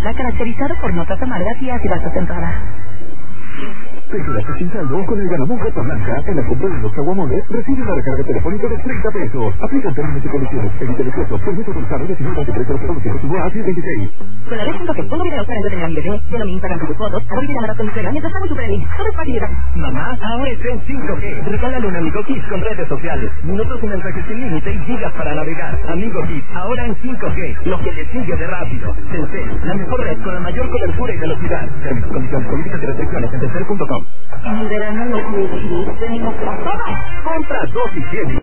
Naranja, caracterizado por notas amargas y ácidas acentuadas. ¿Te quedaste sin saldo? Con el Ganamón Carta Blanca, en la compra de los caguamones, recibe una recarga telefónica de 30 pesos. Aplica términos y condiciones. Evita el exceso. Permiso pulsar 19 Con la red .g, pongo videos para entretener a mi bebé. Yo no me Instagram con tus fotos. Ahora y llamadas con mi suegra mientras hago super bien. Todo es facilidad. Mamá, ahora está en 5G. Regálale un Amigo Kids con redes sociales. Minutos y mensajes sin límite y gigas para navegar. Amigo Kids, ahora en 5G. Lo que le sigue de rápido. Telcel, la mejor red con la mayor cobertura y velocidad. Condiciones, políticas y restricciones en telcel.com. En el verano los Kids venimos con todo. Compra 2 y 7.